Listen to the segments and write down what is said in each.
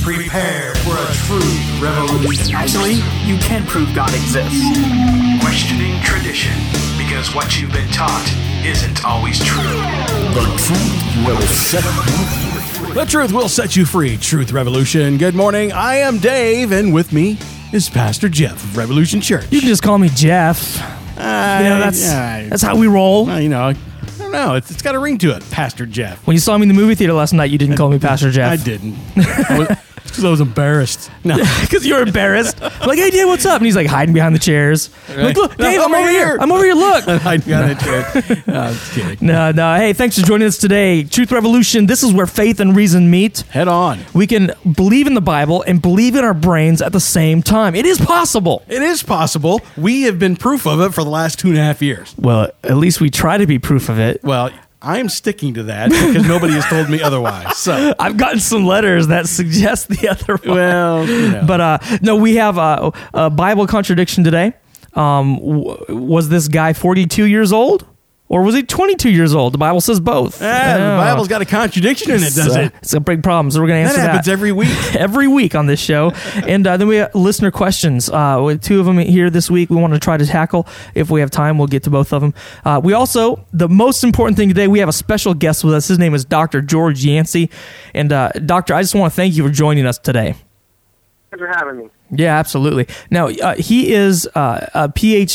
Prepare for a true revolution. Actually, you can prove God exists. Questioning tradition, because what you've been taught isn't always true. The truth will set you free. The truth will set you free. Truth Revolution. Good morning. I am Dave, and with me is Pastor Jeff of Revolution Church. You can just call me Jeff. That's how we roll. I don't know. It's got a ring to it, Pastor Jeff. When you saw me in the movie theater last night, you didn't call me Pastor Jeff. I didn't. It's because I was embarrassed. No, because you were embarrassed. I'm like, hey, Dave, what's up? And he's like hiding behind the chairs. I'm like, look, Dave, I'm over here. I'm over here. Look. Hiding behind the chair. No, I'm just kidding. No. Hey, thanks for joining us today. Truth Revolution. This is where faith and reason meet. Head on. We can believe in the Bible and believe in our brains at the same time. It is possible. It is possible. We have been proof of it for the last 2.5 years. Well, at least we try to be proof of it. Well, I'm sticking to that because nobody has told me otherwise. So I've gotten some letters that suggest the other one. Well, you know. But no, we have a Bible contradiction today. Was this guy 42 years old? Or was he 22 years old? The Bible says both. The Bible's got a contradiction in it, does it? It's a big problem, so we're going to answer that. That happens every week. Every week on this show. And then we have listener questions. With two of them here this week, we want to try to tackle. If we have time, we'll get to both of them. We also, the most important thing today, we have a special guest with us. His name is Dr. George Yancey. And Doctor, I just want to thank you for joining us today. Thanks for having me. Yeah, absolutely. Now, he is a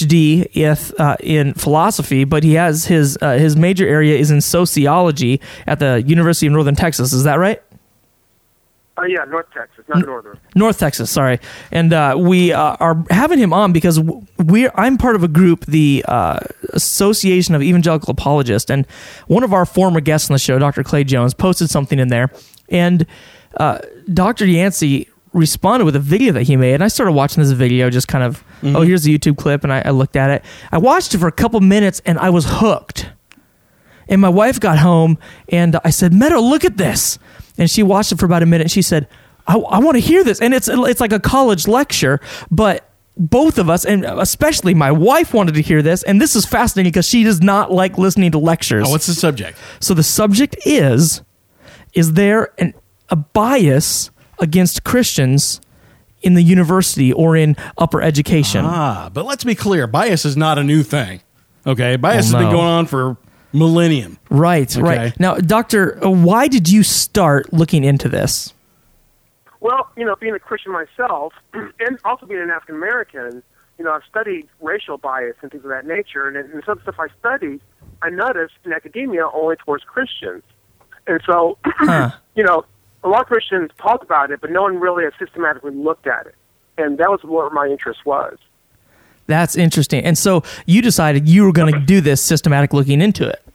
PhD in philosophy, but he has his major area is in sociology at the University of Northern Texas. Is that right? Yeah, North Texas, not Northern. North Texas, sorry. And we are having him on because I'm part of a group, the Association of Evangelical Apologists, and one of our former guests on the show, Dr. Clay Jones, posted something in there, and Dr. Yancey responded with a video that he made, and I started watching this video, just kind of, here's the YouTube clip, and I looked at it. I watched it for a couple minutes, and I was hooked. And my wife got home, and I said, Meadow, look at this. And she watched it for about a minute, and she said, I want to hear this. And it's like a college lecture, but both of us, and especially my wife, wanted to hear this, and this is fascinating because she does not like listening to lectures. Oh, what's the subject? So the subject is there a bias against Christians in the university or in upper education? But let's be clear. Bias is not a new thing. Okay? Bias has been going on for millennium. Right, okay. Right. Now, Doctor, why did you start looking into this? Well, being a Christian myself, and also being an African American, I've studied racial bias and things of that nature, and some of the stuff I studied, I noticed in academia only towards Christians. And so, a lot of Christians talk about it, but no one really has systematically looked at it. And that was where my interest was. That's interesting. And so you decided you were going to do this systematic looking into it.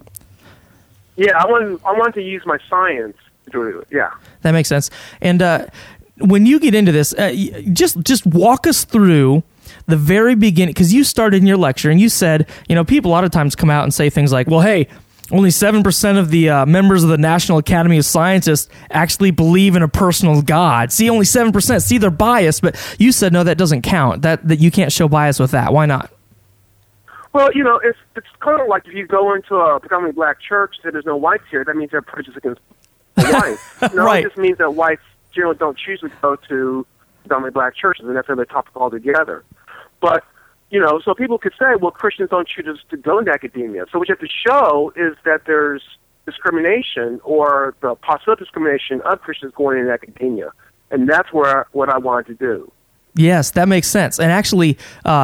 Yeah, I wanted to use my science to do it. Yeah. That makes sense. And when you get into this, just walk us through the very beginning, because you started in your lecture and you said, people a lot of times come out and say things like, well, hey, only 7% of the members of the National Academy of Scientists actually believe in a personal God. See, only 7%. See, they're biased, but you said, no, that doesn't count, that you can't show bias with that. Why not? Well, it's kind of like if you go into a predominantly black church and there's no whites here, that means they're prejudiced against whites. Right. It just means that whites generally don't choose to go to predominantly black churches, and that's another topic altogether. But so people could say, well, Christians don't choose to go into academia. So what you have to show is that there's discrimination or the possible discrimination of Christians going into academia. And that's what I wanted to do. Yes, that makes sense. And actually,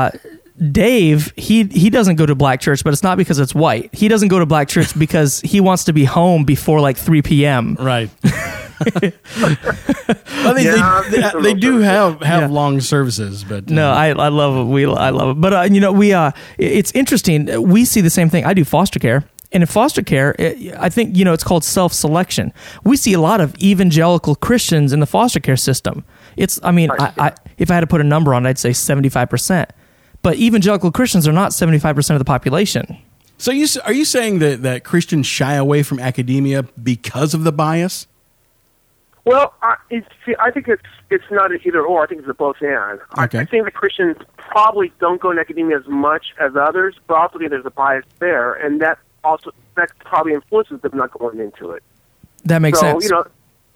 Dave, he doesn't go to black church, but it's not because it's white. He doesn't go to black church because he wants to be home before like 3 p.m. Right. They do have long services, but no, I love it. I love it. But it's interesting. We see the same thing. I do foster care, and in foster care, I think it's called self-selection. We see a lot of evangelical Christians in the foster care system. If I had to put a number on it, I'd say 75%. But evangelical Christians are not 75% of the population. So are you saying that Christians shy away from academia because of the bias? Well, I think it's not an either or. I think it's a both and. Okay. I think that Christians probably don't go into academia as much as others, but also there's a bias there, and that probably influences them not going into it. That makes sense.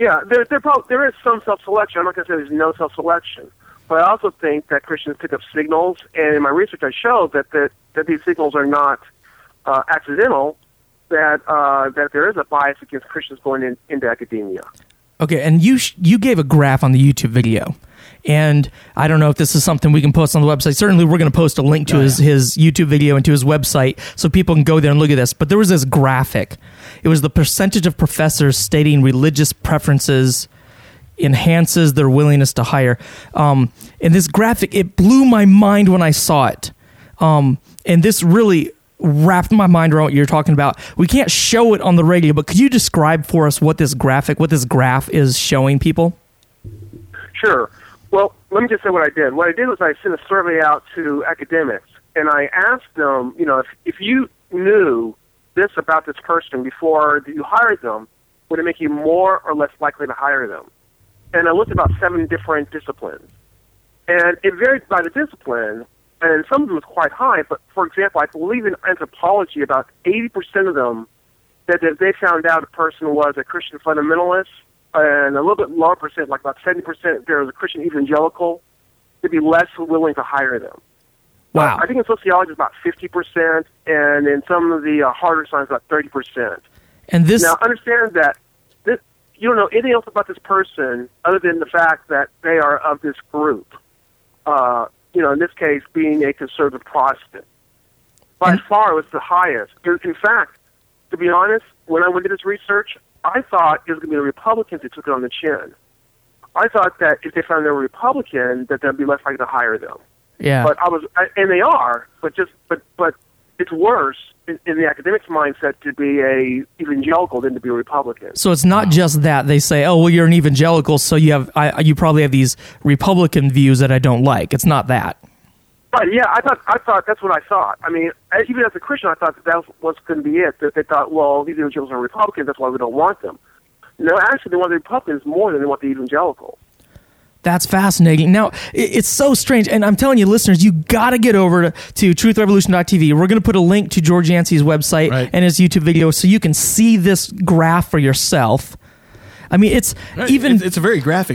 Yeah, there is some self-selection. I'm not going to say there's no self-selection, but I also think that Christians pick up signals, and in my research I showed that these signals are not accidental, that there is a bias against Christians going into academia. Okay, and you gave a graph on the YouTube video, and I don't know if this is something we can post on the website. Certainly, we're going to post a link to his YouTube video and to his website so people can go there and look at this. But there was this graphic. It was the percentage of professors stating religious preferences enhances their willingness to hire. And this graphic, it blew my mind when I saw it. And this really wrapped my mind around what you're talking about. We can't show it on the radio, but could you describe for us what this graph is showing people? Sure. Well, let me just say what I did. What I did was I sent a survey out to academics, and I asked them, if you knew this about this person before you hired them, would it make you more or less likely to hire them? And I looked at about 7 different disciplines. And it varied by the discipline, and some of them was quite high, but for example, I believe in anthropology, about 80% of them said that if they found out a person was a Christian fundamentalist, and a little bit lower percent, like about 70%, if there was a Christian evangelical, they'd be less willing to hire them. Wow. I think in sociology it's about 50%, and in some of the harder science about 30%. And this now understand that you don't know anything else about this person other than the fact that they are of this group. In this case, being a conservative Protestant. By far, it was the highest. In fact, to be honest, when I went into this research, I thought it was going to be the Republicans that took it on the chin. I thought that if they found they were Republican, that they'd be less likely to hire them. Yeah. But and they are, but it's worse in the academics' mindset to be a evangelical than to be a Republican. So it's not just that they say, "Oh, well, you're an evangelical, so you probably have these Republican views that I don't like." It's not that. Right? Yeah, I thought that's what I thought. I mean, even as a Christian, I thought that was going to be it. That they thought, well, these evangelicals are Republicans, that's why we don't want them. No, actually, they want the Republicans more than they want the evangelicals. That's fascinating. Now, it's so strange, and I'm telling you, listeners, you got to get over to truthrevolution.tv. We're going to put a link to George Yancey's website and his YouTube video so you can see this graph for yourself. I mean, it's a very graphic.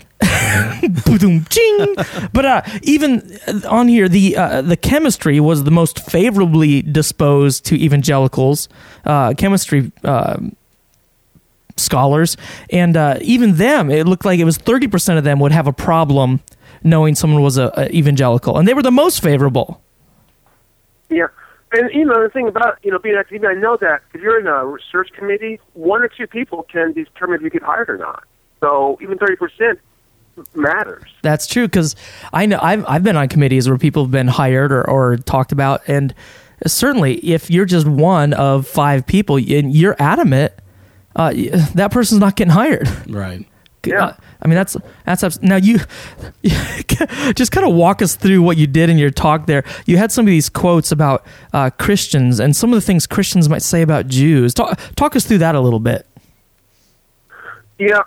But even on here, the chemistry was the most favorably disposed to evangelicals, chemistry scholars, and even them, it looked like it was 30% of them would have a problem knowing someone was a evangelical, and they were the most favorable. Yeah, and the thing about being an academic, I know that if you're in a research committee, 1 or 2 people can determine if you get hired or not. So even 30% matters. That's true, because I know I've been on committees where people have been hired or talked about, and certainly if you're just one of 5 people and you're adamant, that person's not getting hired. Right. Yeah. I mean, that's now you just kind of walk us through what you did in your talk there. You had some of these quotes about Christians and some of the things Christians might say about Jews. Talk us through that a little bit. Yeah.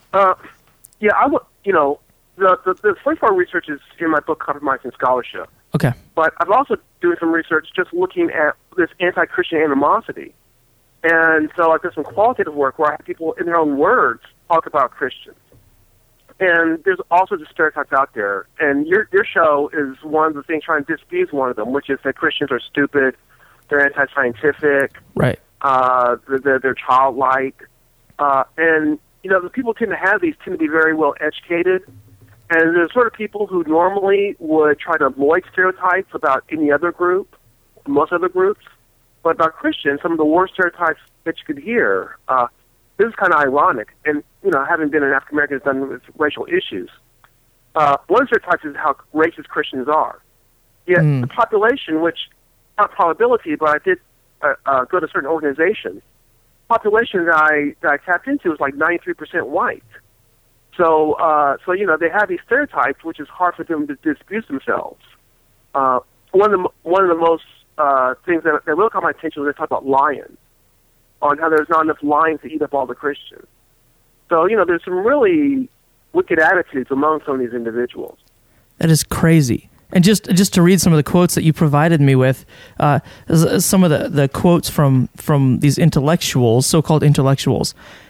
The first part of research is in my book, Compromising Scholarship. Okay. But I'm also doing some research just looking at this anti-Christian animosity. And so I did some qualitative work where I have people in their own words talk about Christians. And there's also the stereotypes out there. And your show is one of the things trying to dispute one of them, which is that Christians are stupid, they're anti-scientific, right? They're childlike. And, the people tend to have these tend to be very well educated. And they're the sort of people who normally would try to avoid stereotypes about any other group, most other groups. But about Christians, some of the worst stereotypes that you could hear, this is kind of ironic. And, having been an African American done with racial issues, one of the stereotypes is how racist Christians are. Yet the population, which, not probability, but I did go to certain organizations, population that I tapped into was like 93% white. So they have these stereotypes, which is hard for them to dispute themselves. One of the most things that really caught my attention was they talk about lions, on how there's not enough lions to eat up all the Christians. So, there's some really wicked attitudes among some of these individuals. That is crazy. And just to read some of the quotes that you provided me with, some of the quotes from these intellectuals, so-called intellectuals,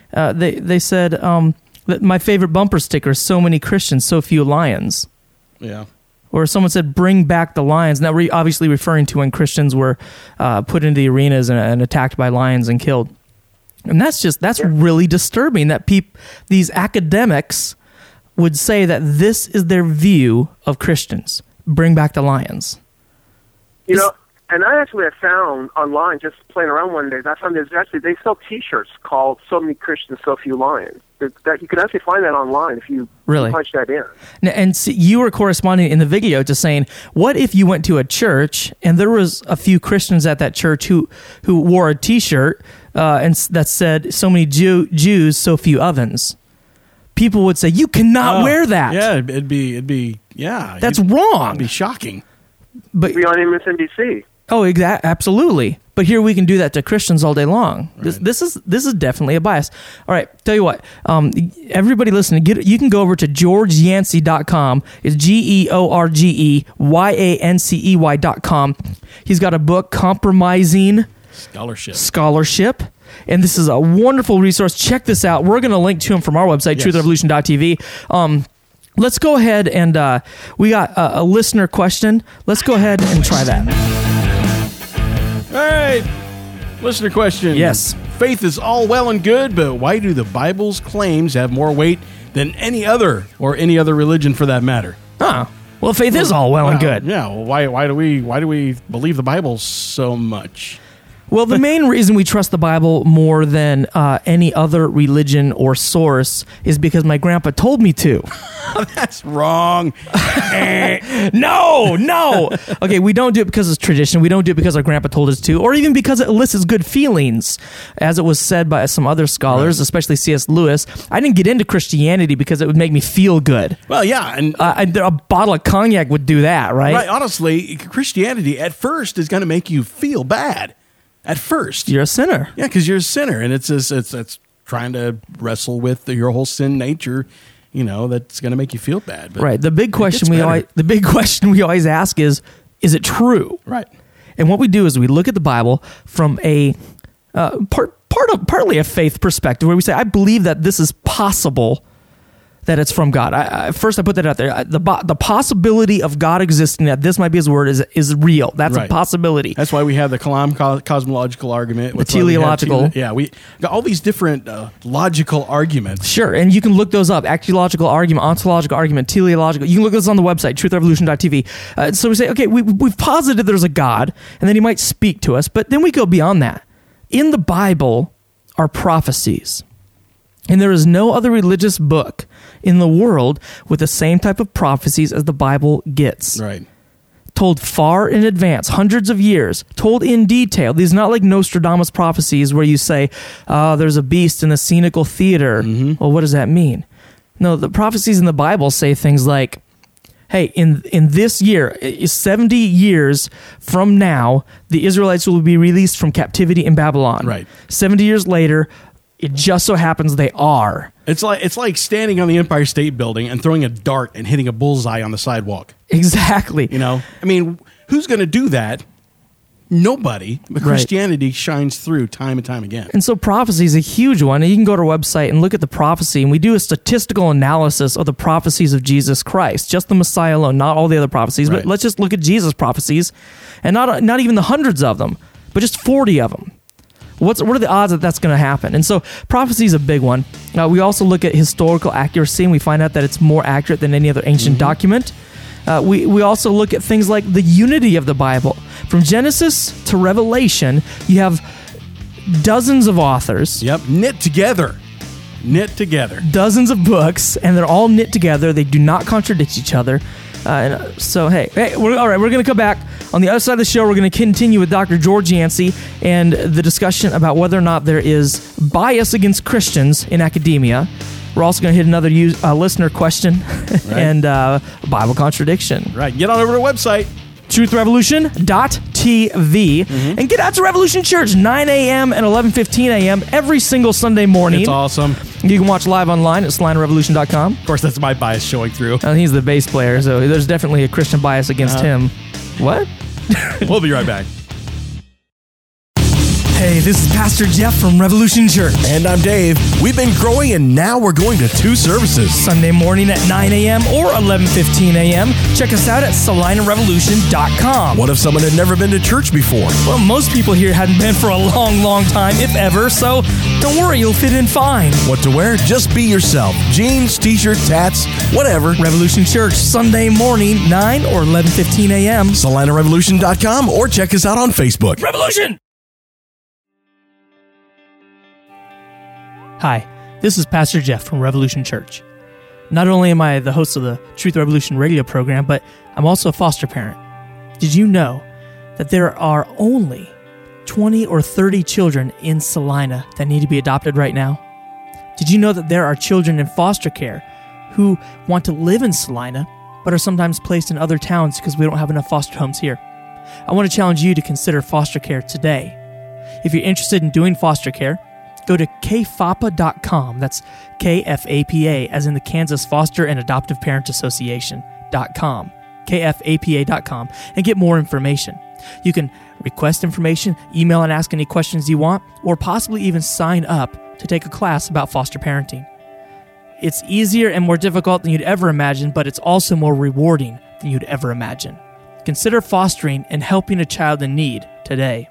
They said that my favorite bumper sticker is "So many Christians, so few lions." Yeah. Or someone said, "Bring back the lions." Now, obviously referring to when Christians were put into the arenas and attacked by lions and killed. And that's really disturbing that these academics would say that this is their view of Christians. Bring back the lions. You know, and I actually have found online, just playing around one day, I found they sell T-shirts called "So Many Christians, So Few Lions." That you can actually find that online if you really punch that in. And see, you were corresponding in the video to saying, what if you went to a church and there was a few Christians at that church who wore a T-shirt and that said "So many Jews, so few ovens"? People would say, "You cannot wear that." Yeah, it'd be that's wrong. It'd be shocking. But It'd be on MSNBC. Oh, absolutely. But here we can do that to Christians all day long. Right. This is definitely a bias. All right, tell you what. Everybody listening, you can go over to GeorgeYancey.com. It's GeorgeYancey.com. He's got a book, Compromising Scholarship. And this is a wonderful resource. Check this out. We're going to link to him from our website, truthrevolution.tv. Let's go ahead and we got a listener question. Let's go ahead and try that. All right. Listener question. Yes. Faith is all well and good, but why do the Bible's claims have more weight than any other religion for that matter? Well, faith is all well and good. Yeah. Well, why do we believe the Bible so much? Well, the main reason we trust the Bible more than any other religion or source is because my grandpa told me to. That's wrong. No. Okay, we don't do it because it's tradition. We don't do it because our grandpa told us to, or even because it elicits good feelings. As it was said by some other scholars, especially C.S. Lewis, I didn't get into Christianity because it would make me feel good. Well, yeah. And a bottle of cognac would do that, right? Right. Honestly, Christianity at first is going to make you feel bad. At first, you're a sinner. Yeah, because you're a sinner, and it's trying to wrestle with your whole sin nature. You know, that's going to make you feel bad. But right. The big question we always ask is it true? Right. And what we do is we look at the Bible from a partly a faith perspective, where we say, I believe that this is possible, that it's from God. First, I put that out there. The possibility of God existing, that this might be his word, is real. That's a possibility. That's why we have the Kalam cosmological argument. The teleological. We got all these different logical arguments. Sure, and you can look those up. Axiological argument, ontological argument, teleological. You can look those on the website, truthrevolution.tv. So we say, okay, we've posited there's a God, and then he might speak to us, but then we go beyond that. In the Bible are prophecies. And there is no other religious book in the world with the same type of prophecies as the Bible gets. Right. Told far in advance, hundreds of years, told in detail. These are not like Nostradamus prophecies where you say, there's a beast in the scenical theater. Mm-hmm. Well, what does that mean? No, the prophecies in the Bible say things like, hey, in this year, 70 years from now, the Israelites will be released from captivity in Babylon. Right. 70 years later, it just so happens they are. It's like standing on the Empire State Building and throwing a dart and hitting a bullseye on the sidewalk. Exactly. You know, I mean, who's going to do that? Nobody. But Christianity shines through time and time again. And so prophecy is a huge one. And you can go to our website and look at the prophecy, and we do a statistical analysis of the prophecies of Jesus Christ, just the Messiah alone, not all the other prophecies. But let's just look at Jesus' prophecies, and not even the hundreds of them, but just 40 of them. What are the odds that that's going to happen? And so prophecy is a big one. We also look at historical accuracy, and we find out that it's more accurate than any other ancient document. We also look at things like the unity of the Bible. From Genesis to Revelation, you have dozens of authors. Yep, knit together. Dozens of books, and they're all knit together. They do not contradict each other. So, hey, we're going to come back. On the other side of the show, we're going to continue with Dr. George Yancey and the discussion about whether or not there is bias against Christians in academia. We're also going to hit another listener question and Bible contradiction. Right. Get on over to the website, truthrevolution.tv, and get out to Revolution Church, 9 a.m. and 11:15 a.m. every single Sunday morning. It's awesome. You can watch live online at SlineRevolution.com. Of course, that's my bias showing through. He's the bass player, so there's definitely a Christian bias against him. What? We'll be right back. Hey, this is Pastor Jeff from Revolution Church. And I'm Dave. We've been growing, and now we're going to 2 services. Sunday morning at 9 a.m. or 11:15 a.m. Check us out at SalinaRevolution.com. What if someone had never been to church before? Well, most people here hadn't been for a long, long time, if ever, so don't worry, you'll fit in fine. What to wear? Just be yourself. Jeans, t-shirt, tats, whatever. Revolution Church, Sunday morning, 9 or 11:15 a.m. SalinaRevolution.com or check us out on Facebook. Revolution! Hi, this is Pastor Jeff from Revolution Church. Not only am I the host of the Truth Revolution radio program, but I'm also a foster parent. Did you know that there are only 20 or 30 children in Salina that need to be adopted right now? Did you know that there are children in foster care who want to live in Salina, but are sometimes placed in other towns because we don't have enough foster homes here? I want to challenge you to consider foster care today. If you're interested in doing foster care, go to kfapa.com. That's KFAPA, as in the Kansas Foster and Adoptive Parent Association.com. KFAPA.com, and get more information. You can request information, email and ask any questions you want, or possibly even sign up to take a class about foster parenting. It's easier and more difficult than you'd ever imagine, but it's also more rewarding than you'd ever imagine. Consider fostering and helping a child in need today.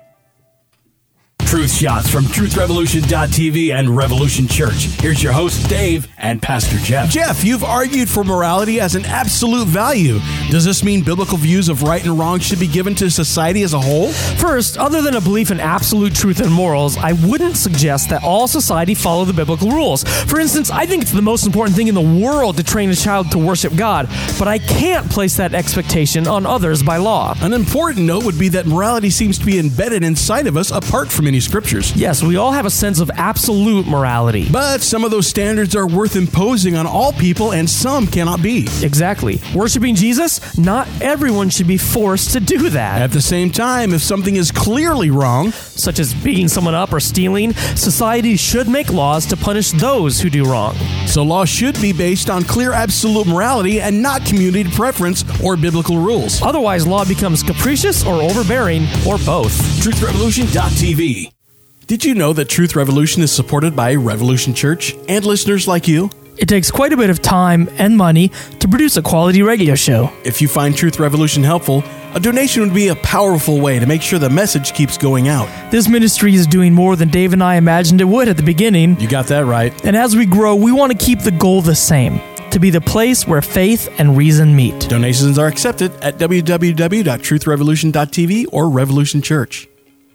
Truth shots from TruthRevolution.tv and Revolution Church. Here's your host, Dave, and Pastor Jeff. Jeff, you've argued for morality as an absolute value. Does this mean biblical views of right and wrong should be given to society as a whole? First, other than a belief in absolute truth and morals, I wouldn't suggest that all society follow the biblical rules. For instance, I think it's the most important thing in the world to train a child to worship God, but I can't place that expectation on others by law. An important note would be that morality seems to be embedded inside of us apart from any scriptures. Yes, we all have a sense of absolute morality. But some of those standards are worth imposing on all people, and some cannot be. Exactly. Worshiping Jesus, not everyone should be forced to do that. At the same time, if something is clearly wrong, such as beating someone up or stealing, society should make laws to punish those who do wrong. So law should be based on clear absolute morality and not community preference or biblical rules. Otherwise, law becomes capricious or overbearing, or both. TruthRevolution.tv. Did you know that Truth Revolution is supported by Revolution Church and listeners like you? It takes quite a bit of time and money to produce a quality radio show. If you find Truth Revolution helpful, a donation would be a powerful way to make sure the message keeps going out. This ministry is doing more than Dave and I imagined it would at the beginning. You got that right. And as we grow, we want to keep the goal the same, to be the place where faith and reason meet. Donations are accepted at www.truthrevolution.tv or Revolution Church.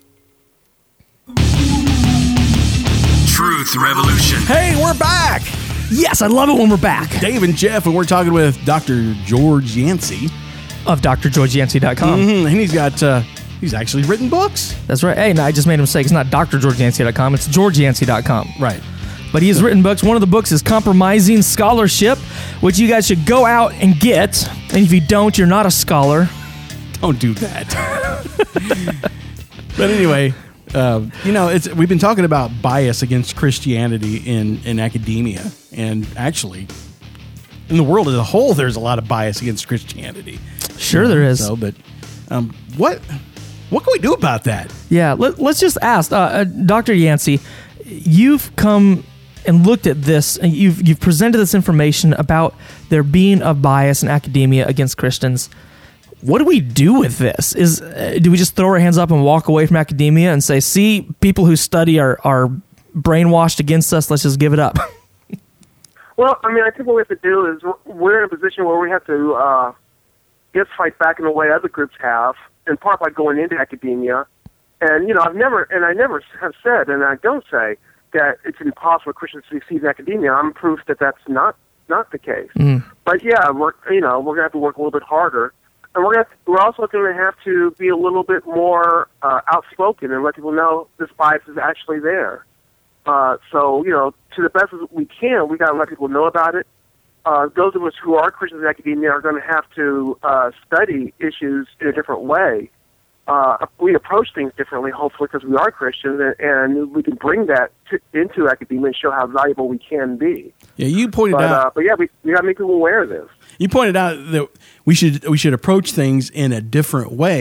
Truth Revolution. Hey, we're back! Yes, I love it when we're back. Dave and Jeff, and we're talking with Dr. George Yancey. Of drgeorgeyancey.com. Mm-hmm. And he's actually written books. That's right. Hey, no, I just made a mistake. It's not drgeorgeyancey.com. It's georgeyancey.com. Right. But he has written books. One of the books is Compromising Scholarship, which you guys should go out and get. And if you don't, you're not a scholar. Don't do that. But anyway... we've been talking about bias against Christianity in academia, and actually, in the world as a whole, there's a lot of bias against Christianity. Sure, there is. But what can we do about that? Yeah, let's just ask Dr. Yancey. You've come and looked at this, and you've presented this information about there being a bias in academia against Christians. What do we do with this? Do we just throw our hands up and walk away from academia and say, see, people who study are brainwashed against us, let's just give it up? Well, I mean, I think what we have to do is we're in a position where we have to fight back in the way other groups have, in part by going into academia. And, I never have said, and I don't say, that it's impossible for Christians to succeed in academia. I'm proof that that's not the case. Mm. But, yeah, we're going to have to work a little bit harder. And we're also going to have to be a little bit more outspoken and let people know this bias is actually there. So, to the best as we can, we got to let people know about it. Those of us who are Christians in academia are going to have to study issues in a different way. We approach things differently, hopefully, because we are Christians, and we can bring that into academia and show how valuable we can be. Yeah, you pointed out. But yeah, we got to make people aware of this. You pointed out that we should approach things in a different way.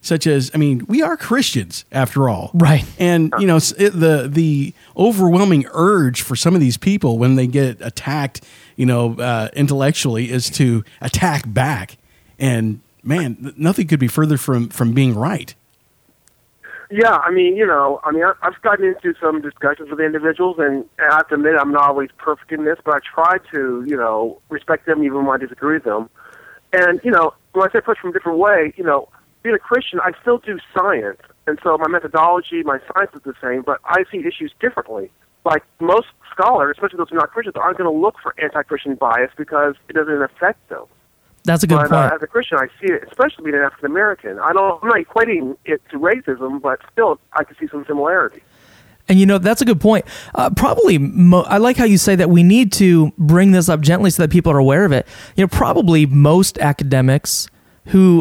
such as, I mean, we are Christians after all. Right. And, you know, the overwhelming urge for some of these people when they get attacked, you know, intellectually is to attack back. And man, nothing could be further from being right. Yeah, I mean, you know, I've gotten into some discussions with individuals, and I have to admit I'm not always perfect in this, but I try to, you know, respect them even when I disagree with them. And, you know, when I say approach from a different way, you know, being a Christian, I still do science. And so my methodology, my science is the same, but I see issues differently. Like most scholars, especially those who are not Christians, aren't going to look for anti-Christian bias because it doesn't affect them. That's a good point. As a Christian, I see it, especially being an African American. I'm not equating it to racism, but still, I can see some similarity. And you know, that's a good point. Probably, I like how you say that we need to bring this up gently so that people are aware of it. You know, probably most academics who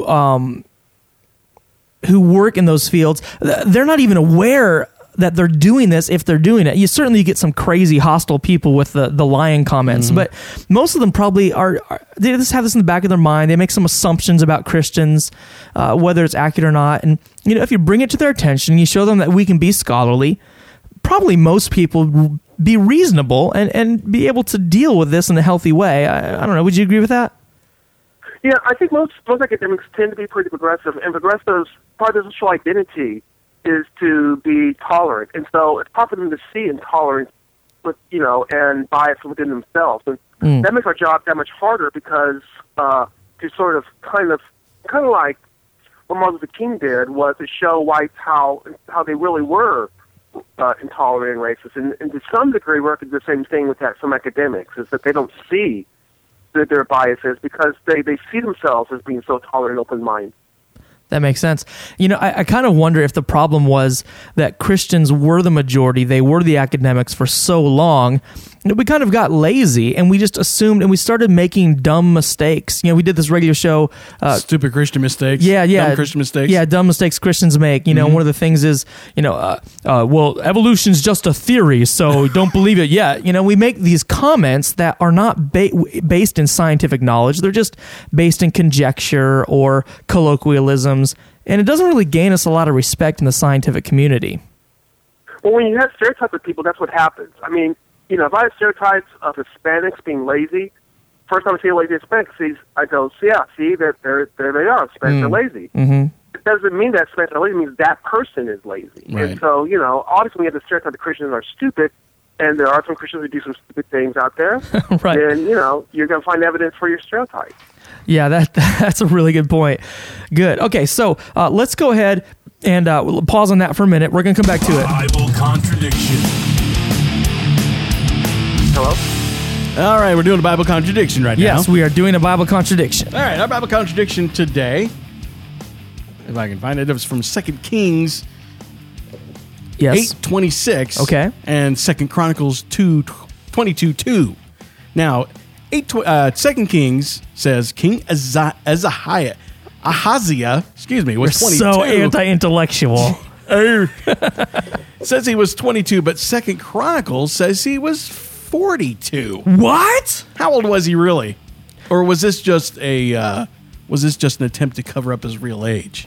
work in those fields, they're not even aware that they're doing this if they're doing it. You certainly get some crazy hostile people with the lying comments, but most of them probably they just have this in the back of their mind. They make some assumptions about Christians, whether it's accurate or not. And, you know, if you bring it to their attention, you show them that we can be scholarly, probably most people be reasonable and be able to deal with this in a healthy way. I don't know. Would you agree with that? Yeah, I think most academics tend to be pretty progressive, and progressives, part of their social identity is to be tolerant, and so it's hard for them to see intolerance, with, you know, and bias within themselves, and that makes our job that much harder because to sort of kind of like what Martin Luther King did was to show whites how they really were intolerant and racist, and to some degree, we're doing the same thing with that. Some academics is that they don't see that their biases because they see themselves as being so tolerant and open-minded. That makes sense. You know, I kind of wonder if the problem was that Christians were the majority, they were the academics for so long, and we kind of got lazy and we just assumed and we started making dumb mistakes. You know, we did this radio show. Stupid Christian mistakes. Yeah. Dumb Christian mistakes. Yeah, dumb mistakes Christians make. You know, one of the things is, you know, well, evolution's just a theory, so don't believe it yet. You know, we make these comments that are not based in scientific knowledge. They're just based in conjecture or colloquialisms. And it doesn't really gain us a lot of respect in the scientific community. Well, when you have stereotypes of people, that's what happens. I mean, you know, if I have stereotypes of Hispanics being lazy, first time I see a lazy Hispanic, I go, there they are, Hispanics are lazy. Mm-hmm. It doesn't mean that Hispanics are lazy, it means that person is lazy. Right. And so, you know, obviously we have the stereotype that Christians are stupid, and there are some Christians who do some stupid things out there. Right. And, you know, you're going to find evidence for your stereotype. Yeah, that's a really good point. Good. Okay, so let's go ahead and we'll pause on that for a minute. We're going to come back to it. Bible contradiction. Hello? All right, we're doing a Bible contradiction right now. Yes, we are doing a Bible contradiction. All right, our Bible contradiction today, if I can find it, was from 2 Kings 8:26. Okay. And 2 Chronicles 22:2. Now, 2 Kings says King Ahaziah, was 22. So anti-intellectual. Says he was 22, but 2 Chronicles says he was 42. What? How old was he really? Or was this just an attempt to cover up his real age?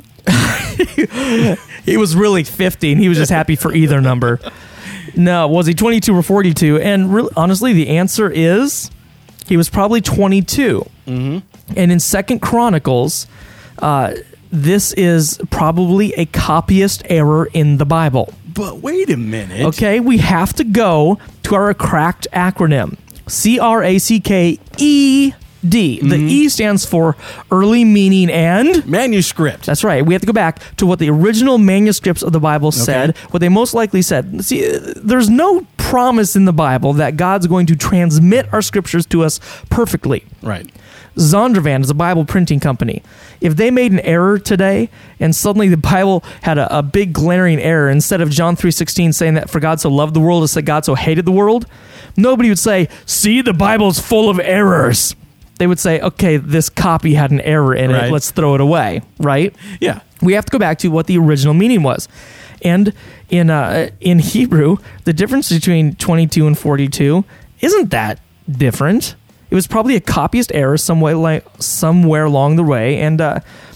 He was really 50, and he was just happy for either number. No, was he 22 or 42? And really, honestly, the answer is he was probably 22. Mm-hmm. And in 2 Chronicles, this is probably a copyist error in the Bible. But wait a minute. Okay, we have to go to our cracked acronym. CRACKED. The E stands for early meaning and manuscript. That's right. We have to go back to what the original manuscripts of the Bible said, what they most likely said. See, there's no promise in the Bible that God's going to transmit our scriptures to us perfectly. Right. Zondervan is a Bible printing company. If they made an error today and suddenly the Bible had a big glaring error, instead of John 3:16 saying that for God so loved the world, it said God so hated the world, nobody would say, see, the Bible's full of errors. They would say, okay, this copy had an error in it. Let's throw it away, right? Yeah. We have to go back to what the original meaning was. And in Hebrew, the difference between 22 and 42 isn't that different. It was probably a copyist error somewhere along the way. And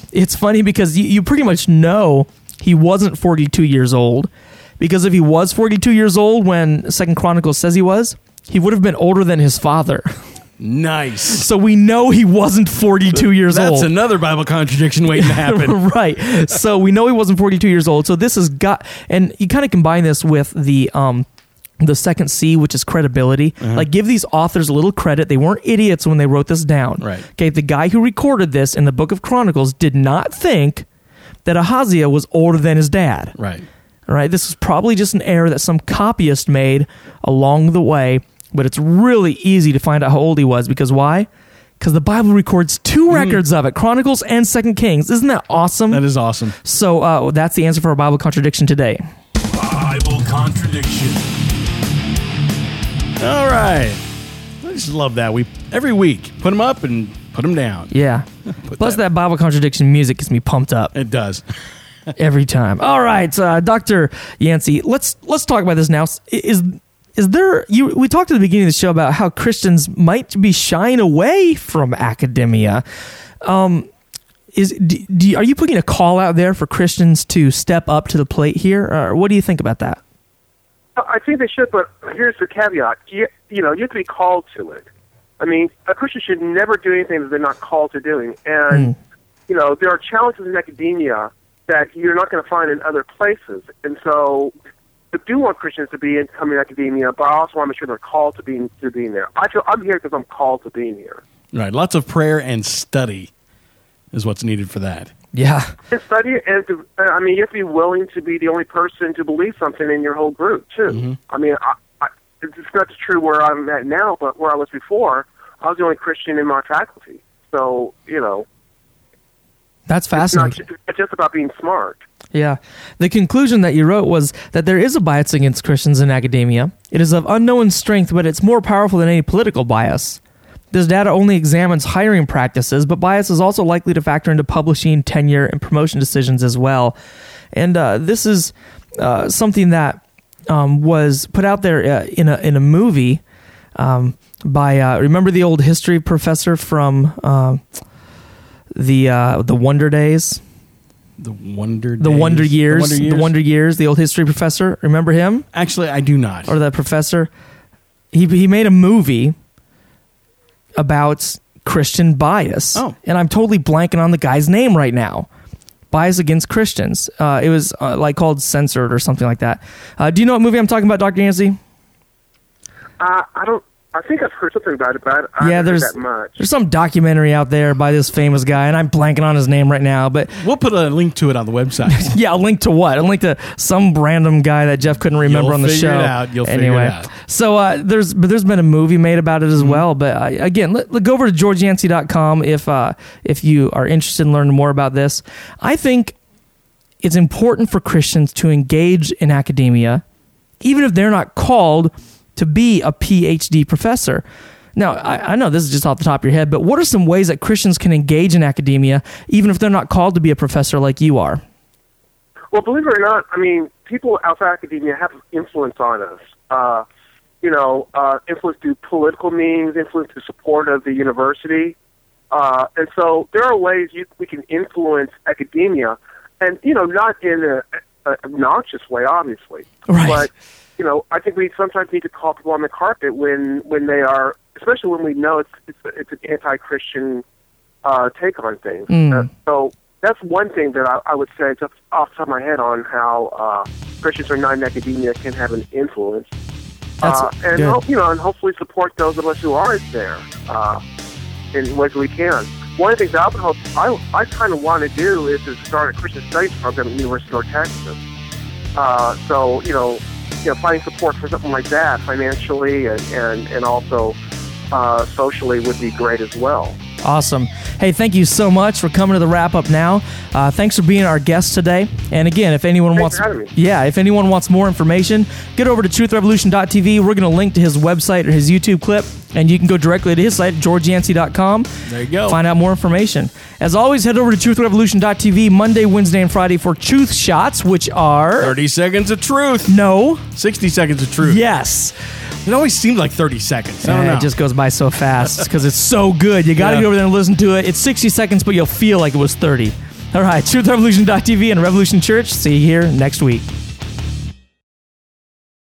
it's funny because you pretty much know he wasn't 42 years old, because if he was 42 years old when 2 Chronicles says he was, he would have been older than his father. Nice. So we know he wasn't 42 years old. That's another Bible contradiction waiting to happen. Right. So we know he wasn't 42 years old. So this has got, and you kind of combine this with the second C, which is credibility. Like, give these authors a little credit. They weren't idiots when they wrote this down. Right. Okay. The guy who recorded this in the book of Chronicles did not think that Ahaziah was older than his dad. Right. All right. This is probably just an error that some copyist made along the way. But it's really easy to find out how old he was, because why? Because the Bible records two records of it, Chronicles and 2 Kings. Isn't that awesome? That is awesome. So that's the answer for our Bible contradiction today. Bible contradiction. All right. I just love that. We every week put them up and put them down. Yeah. Plus that Bible contradiction music gets me pumped up It does. every time. All right, Dr. Yancey, let's talk about this now. Is there, we talked at the beginning of the show about how Christians might be shying away from academia. Are you putting a call out there for Christians to step up to the plate here? Or what do you think about that? I think they should, but here's the caveat. You have to be called to it. I mean, a Christian should never do anything that they're not called to doing. And, there are challenges in academia that you're not going to find in other places. And so I do want Christians to be coming to academia, but I also want to make sure they're called to being there. I'm here because I'm called to being here. Right. Lots of prayer and study is what's needed for that. Yeah. And study, and you have to be willing to be the only person to believe something in your whole group, too. Mm-hmm. I mean, it's not true where I'm at now, but where I was before, I was the only Christian in my faculty. So, That's fascinating. It's just about being smart. Yeah. The conclusion that you wrote was that there is a bias against Christians in academia. It is of unknown strength, but it's more powerful than any political bias. This data only examines hiring practices, but bias is also likely to factor into publishing, tenure, and promotion decisions as well. And this is something that was put out there in a movie by remember the old history professor from the Wonder Days? The Wonder Years. The Wonder Years, the old history professor. Remember him? Actually, I do not. Or that professor. He made a movie about Christian bias. Oh. And I'm totally blanking on the guy's name right now. Bias against Christians. It was called Censored or something like that. Do you know what movie I'm talking about, Dr. Yancey? I don't. I think I've heard something about it, but I haven't heard that much. There's some documentary out there by this famous guy, and I'm blanking on his name right now. But we'll put a link to it on the website. Yeah, a link to what? A link to some random guy that Jeff couldn't remember on the show. You'll figure it out. So there's been a movie made about it as well. But again, go over to georgeyancey.com if you are interested in learning more about this. I think it's important for Christians to engage in academia, even if they're not called to be a PhD professor. Now, I know this is just off the top of your head, but what are some ways that Christians can engage in academia, even if they're not called to be a professor like you are? Well, believe it or not, I mean, people outside academia have influence on us. Influence through political means, influence through support of the university. And so there are ways we can influence academia, and, not in an obnoxious way, obviously. Right. But I think we sometimes need to call people on the carpet when they are, especially when we know it's an anti-Christian take on things. So that's one thing that I would say just off the top of my head on how Christians or non-academia can have an influence. And hopefully support those of us who aren't there in ways we can. One of the things that I kind of want to do is to start a Christian studies program at the University of North Texas. Finding support for something like that financially and also socially would be great as well. Awesome. Hey, thank you so much for coming to the wrap up now. Thanks for being our guest today. And again, if anyone wants more information, get over to truthrevolution.tv. We're going to link to his website or his YouTube clip, and you can go directly to his site, georgeyancey.com. There you go. Find out more information. As always, head over to truthrevolution.tv Monday, Wednesday, and Friday for Truth Shots, which are 30 seconds of truth. No. 60 seconds of truth. Yes. It always seems like 30 seconds. I don't know. It just goes by so fast because it's so good. You got to go over there and listen to it. It's 60 seconds, but you'll feel like it was 30. All right, truthrevolution.tv and Revolution Church. See you here next week.